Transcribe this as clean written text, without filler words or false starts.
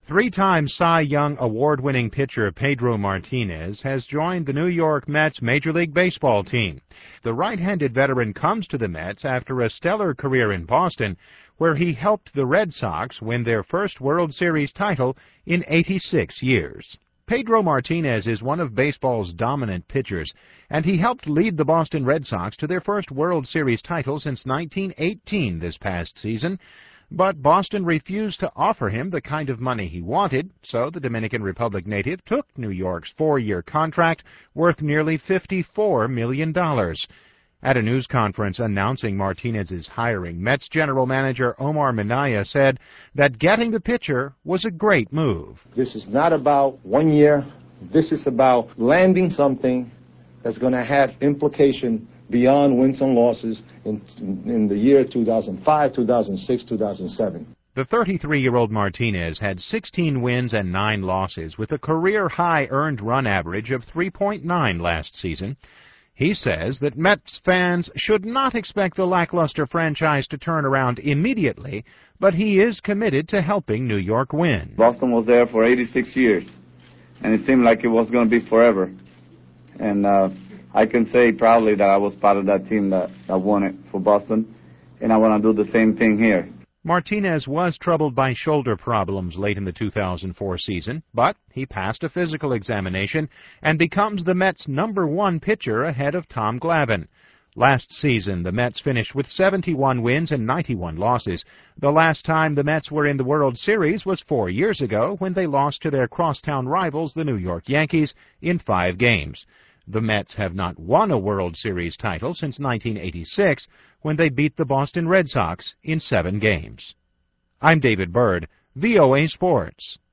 Three-time Cy Young Award-winning pitcher Pedro Martinez has joined the New York Mets Major League Baseball team. The right-handed veteran comes to the Mets after a stellar career in Boston, where he helped the Red Sox win their first World Series title in 86 years. Pedro Martinez is one of baseball's dominant pitchers, and he helped lead the Boston Red Sox to their first World Series title since 1918 this past season. But Boston refused to offer him the kind of money he wanted, so the Dominican Republic native took New York's 4-year contract worth nearly $54 million. At a news conference announcing Martinez's hiring, Mets general manager Omar Minaya said that getting the pitcher was a great move. This is not about 1 year. This is about landing something that's going to have implication beyond wins and losses in the year 2005, 2006, 2007. The 33-year-old Martinez had 16 wins and 9 losses with a career-high earned run average of 3.9 last season. He says that Mets fans should not expect the lackluster franchise to turn around immediately, but he is committed to helping New York win. Boston was there for 86 years, and it seemed like it was going to be forever. And I can say proudly that I was part of that team that won it for Boston, and I want to do the same thing here. Martinez was troubled by shoulder problems late in the 2004 season, but he passed a physical examination and becomes the Mets' #1 pitcher ahead of Tom Glavine. Last season, the Mets finished with 71 wins and 91 losses. The last time the Mets were in the World Series was 4 years ago when they lost to their crosstown rivals, the New York Yankees, in 5 games. The Mets have not won a World Series title since 1986, when they beat the Boston Red Sox in 7 games. I'm David Byrd, VOA Sports.